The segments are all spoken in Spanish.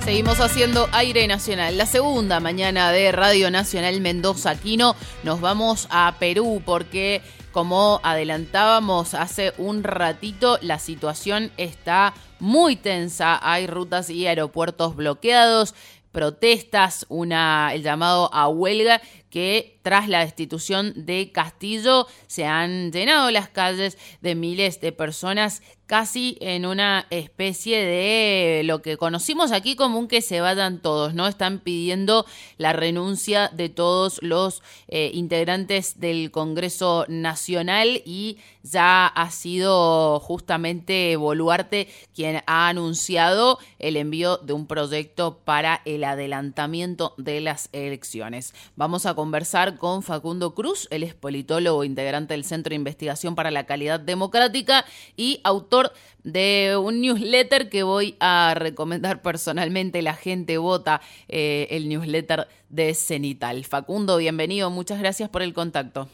Seguimos haciendo Aire Nacional, la segunda mañana de Radio Nacional Mendoza Quino. Nos vamos a Perú porque, como adelantábamos hace un ratito, la situación está muy tensa. Hay rutas y aeropuertos bloqueados, protestas, el llamado a huelga, que tras la destitución de Castillo se han llenado las calles de miles de personas, casi en una especie de lo que conocimos aquí como un que se vayan todos, ¿no? Están pidiendo la renuncia de todos los integrantes del Congreso Nacional, y ya ha sido justamente Boluarte quien ha anunciado el envío de un proyecto para el adelantamiento de las elecciones. Vamos a conversar con Facundo Cruz, él es politólogo, integrante del Centro de Investigación para la Calidad Democrática y autor de un newsletter que voy a recomendar personalmente. La gente vota, el newsletter de Cenital. Facundo, bienvenido, muchas gracias por el contacto.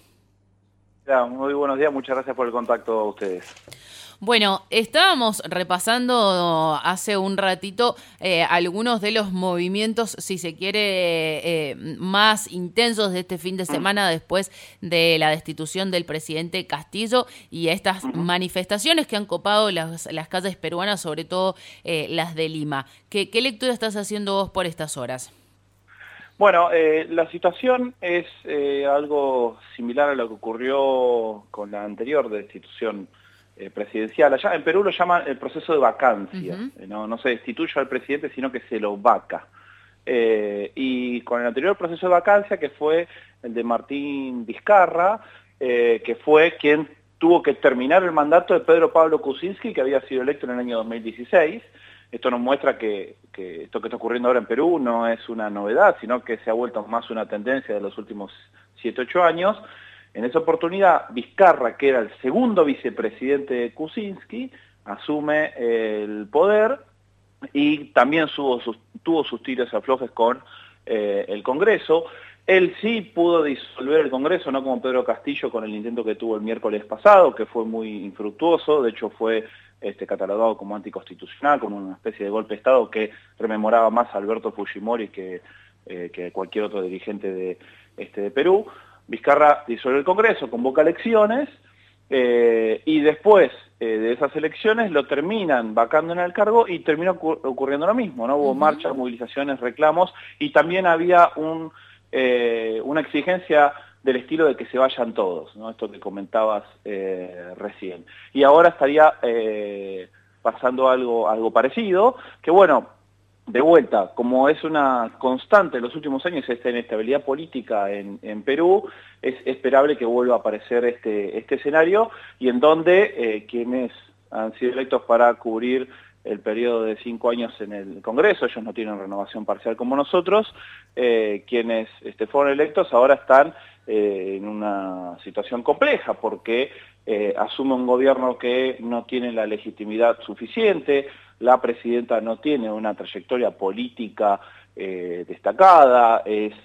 Muy buenos días, muchas gracias por el contacto a ustedes. Bueno, estábamos repasando hace un ratito algunos de los movimientos, si se quiere, más intensos de este fin de semana después de la destitución del presidente Castillo y estas manifestaciones que han copado las calles peruanas, sobre todo las de Lima. ¿Qué lectura estás haciendo vos por estas horas? Bueno, la situación es algo similar a lo que ocurrió con la anterior destitución presidencial. Allá en Perú lo llaman el proceso de vacancia. No se destituye al presidente, sino que se lo vaca. Y con el anterior proceso de vacancia, que fue el de Martín Vizcarra, que fue quien tuvo que terminar el mandato de Pedro Pablo Kuczynski, que había sido electo en el año 2016. Esto nos muestra que esto que está ocurriendo ahora en Perú no es una novedad, sino que se ha vuelto más una tendencia de los últimos 7-8 años. En esa oportunidad, Vizcarra, que era el segundo vicepresidente de Kuczynski, asume el poder y también tuvo sus tiros y aflojes con el Congreso. Él sí pudo disolver el Congreso, no como Pedro Castillo con el intento que tuvo el miércoles pasado, que fue muy infructuoso. De hecho fue catalogado como anticonstitucional, como una especie de golpe de Estado que rememoraba más a Alberto Fujimori que cualquier otro dirigente de Perú. Vizcarra disuelve el Congreso, convoca elecciones, y después de esas elecciones lo terminan vacando en el cargo y termina ocurriendo lo mismo, ¿no? Hubo marchas, movilizaciones, reclamos, y también había una exigencia del estilo de que se vayan todos, ¿no? Esto que comentabas recién. Y ahora estaría pasando algo parecido, que bueno, de vuelta, como es una constante en los últimos años esta inestabilidad política en Perú, es esperable que vuelva a aparecer este escenario, y en donde quienes han sido electos para cubrir el periodo de 5 años en el Congreso, ellos no tienen renovación parcial como nosotros, quienes fueron electos ahora están en una situación compleja, porque asume un gobierno que no tiene la legitimidad suficiente, la presidenta no tiene una trayectoria política destacada, es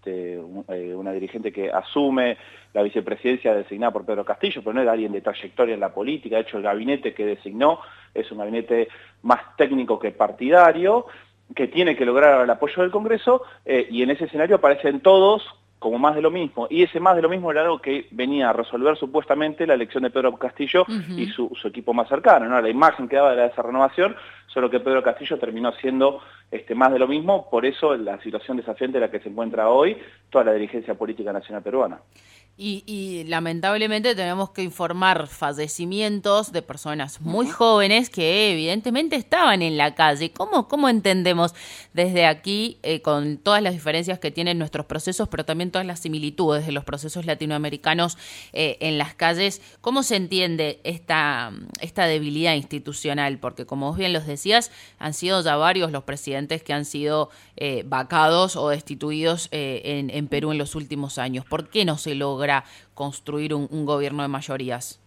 una dirigente que asume la vicepresidencia designada por Pedro Castillo, pero no era alguien de trayectoria en la política. De hecho, el gabinete que designó es un gabinete más técnico que partidario, que tiene que lograr el apoyo del Congreso, y en ese escenario aparecen todos como más de lo mismo, y ese más de lo mismo era algo que venía a resolver supuestamente la elección de Pedro Castillo y su equipo más cercano, ¿no? La imagen que daba era esa renovación, solo que Pedro Castillo terminó siendo más de lo mismo. Por eso la situación desafiante en la que se encuentra hoy toda la dirigencia política nacional peruana. Y lamentablemente tenemos que informar fallecimientos de personas muy jóvenes que evidentemente estaban en la calle. ¿Cómo entendemos desde aquí, con todas las diferencias que tienen nuestros procesos, pero también todas las similitudes de los procesos latinoamericanos en las calles, cómo se entiende esta debilidad institucional? Porque, como vos bien los decías, han sido ya varios los presidentes que han sido vacados o destituidos en Perú en los últimos años. ¿Por qué no se logra construir un gobierno de mayorías?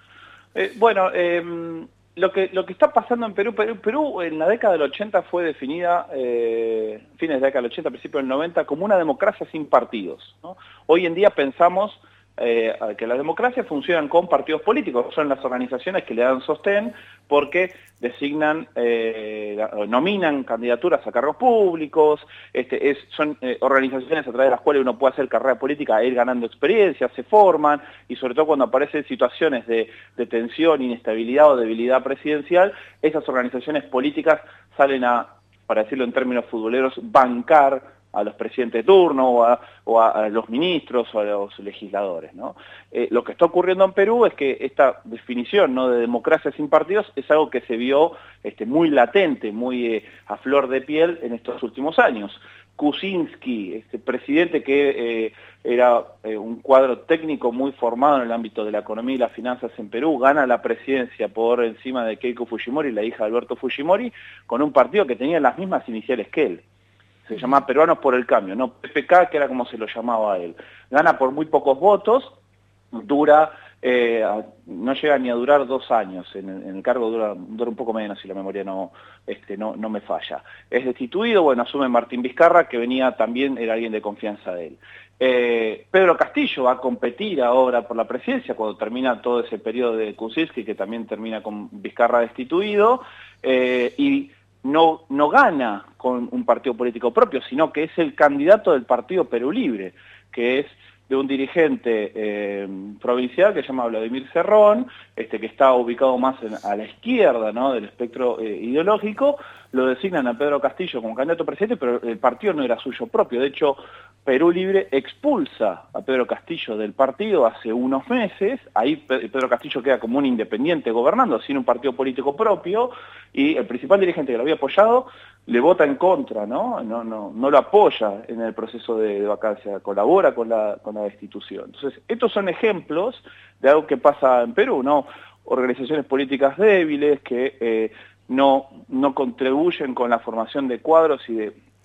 Lo que está pasando en Perú en la década del 80 fue definida, fines de la década del 80, principios del 90, como una democracia sin partidos, ¿no? Hoy en día pensamos que las democracias funcionan con partidos políticos, son las organizaciones que le dan sostén porque designan, nominan candidaturas a cargos públicos, son organizaciones a través de las cuales uno puede hacer carrera política e ir ganando experiencia, se forman, y sobre todo cuando aparecen situaciones de tensión, inestabilidad o debilidad presidencial, esas organizaciones políticas salen a, para decirlo en términos futboleros, bancar a los presidentes de turno o a los ministros o a los legisladores, ¿no? Lo que está ocurriendo en Perú es que esta definición, ¿no?, de democracia sin partidos es algo que se vio muy latente, muy a flor de piel en estos últimos años. Kuczynski, presidente que era un cuadro técnico muy formado en el ámbito de la economía y las finanzas en Perú, gana la presidencia por encima de Keiko Fujimori, la hija de Alberto Fujimori, con un partido que tenía las mismas iniciales que él. Se llamaba Peruanos por el Cambio, no PPK, que era como se lo llamaba a él. Gana por muy pocos votos, dura, no llega ni a durar 2 años, en el cargo dura un poco menos si la memoria no me falla. Es destituido, bueno, asume Martín Vizcarra, que venía también, era alguien de confianza de él. Pedro Castillo va a competir ahora por la presidencia cuando termina todo ese periodo de Kuczynski, que también termina con Vizcarra destituido, y no gana con un partido político propio, sino que es el candidato del Partido Perú Libre, que es de un dirigente provincial que se llama Vladimir Cerrón, que está ubicado más a la izquierda, ¿no?, del espectro ideológico. Lo designan a Pedro Castillo como candidato a presidente, pero el partido no era suyo propio. De hecho, Perú Libre expulsa a Pedro Castillo del partido hace unos meses. Ahí Pedro Castillo queda como un independiente gobernando, sin un partido político propio, y el principal dirigente que lo había apoyado le vota en contra, ¿no? No lo apoya en el proceso de vacancia, colabora con la destitución. Entonces, estos son ejemplos de algo que pasa en Perú, ¿no? Organizaciones políticas débiles que no contribuyen con la formación de cuadros y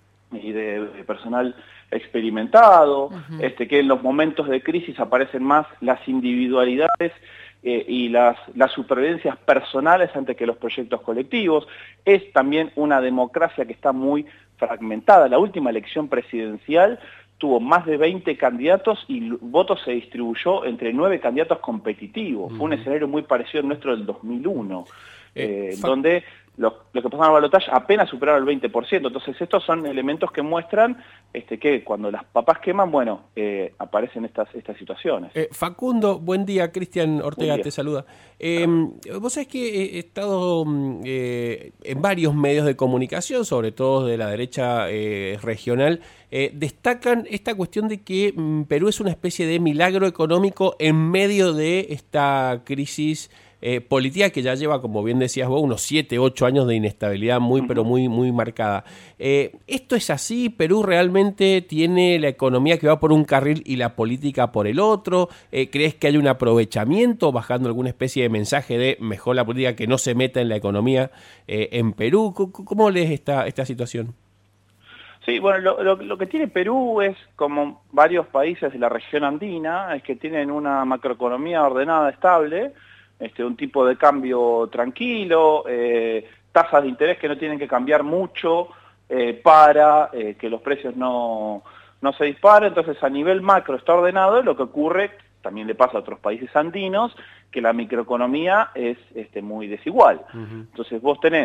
de personal experimentado, que en los momentos de crisis aparecen más las individualidades y las supervivencias personales antes que los proyectos colectivos. Es también una democracia que está muy fragmentada. La última elección presidencial tuvo más de 20 candidatos y el voto se distribuyó entre 9 candidatos competitivos. Fue un escenario muy parecido al nuestro del 2001, donde los que pasaron al balotaje apenas superaron el 20%. Entonces estos son elementos que muestran que cuando las papas queman, bueno, aparecen estas situaciones. Facundo, buen día. Cristian Ortega te saluda. Vos sabés que he estado en varios medios de comunicación, sobre todo de la derecha regional, destacan esta cuestión de que Perú es una especie de milagro económico en medio de esta crisis política que ya lleva, como bien decías vos, unos 7, 8 años de inestabilidad pero muy marcada. ¿Esto es así? ¿Perú realmente tiene la economía que va por un carril y la política por el otro? ¿Crees que hay un aprovechamiento, bajando alguna especie de mensaje de mejor la política que no se meta en la economía en Perú? ¿Cómo lees esta situación? Sí, bueno, lo que tiene Perú es, como varios países de la región andina, es que tienen una macroeconomía ordenada, estable, un tipo de cambio tranquilo, tasas de interés que no tienen que cambiar mucho para que los precios no se disparen. Entonces, a nivel macro está ordenado. Lo que ocurre, también le pasa a otros países andinos, que la microeconomía es muy desigual. Entonces, vos tenés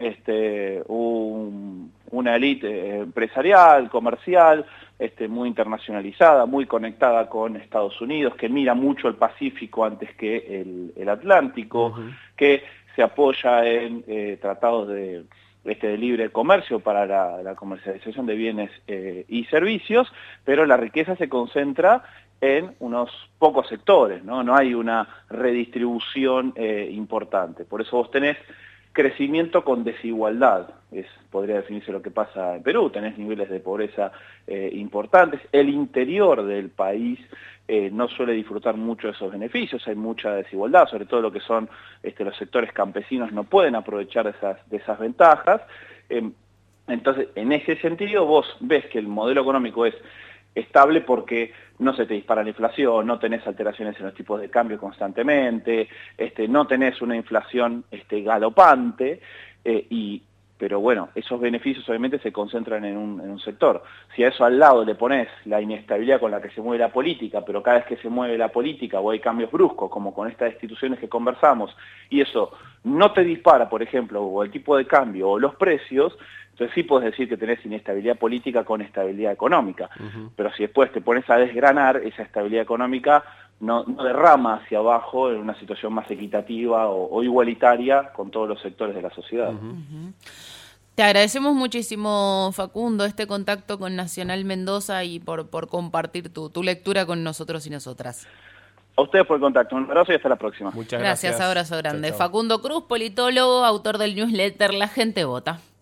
una élite empresarial, comercial, muy internacionalizada, muy conectada con Estados Unidos, que mira mucho el Pacífico antes que el Atlántico, que se apoya en tratados de libre comercio para la comercialización de bienes y servicios, pero la riqueza se concentra en unos pocos sectores, no hay una redistribución importante. Por eso vos tenés crecimiento con desigualdad, podría definirse lo que pasa en Perú. Tenés niveles de pobreza importantes. El interior del país no suele disfrutar mucho de esos beneficios, hay mucha desigualdad, sobre todo lo que son los sectores campesinos no pueden aprovechar de esas ventajas. Entonces, en ese sentido, vos ves que el modelo económico es estable porque no se te dispara la inflación, no tenés alteraciones en los tipos de cambio constantemente, no tenés una inflación galopante, y pero bueno, esos beneficios obviamente se concentran en un sector. Si a eso al lado le pones la inestabilidad con la que se mueve la política, pero cada vez que se mueve la política o hay cambios bruscos, como con estas instituciones que conversamos, y eso no te dispara, por ejemplo, o el tipo de cambio o los precios, entonces sí puedes decir que tenés inestabilidad política con estabilidad económica. Pero si después te pones a desgranar, esa estabilidad económica no derrama hacia abajo en una situación más equitativa o igualitaria con todos los sectores de la sociedad. Te agradecemos muchísimo, Facundo, este contacto con Nacional Mendoza y por compartir tu lectura con nosotros y nosotras. A ustedes por el contacto. Un abrazo y hasta la próxima. Muchas gracias. Abrazo grande. Chau, chau. Facundo Cruz, politólogo, autor del newsletter La Gente Vota.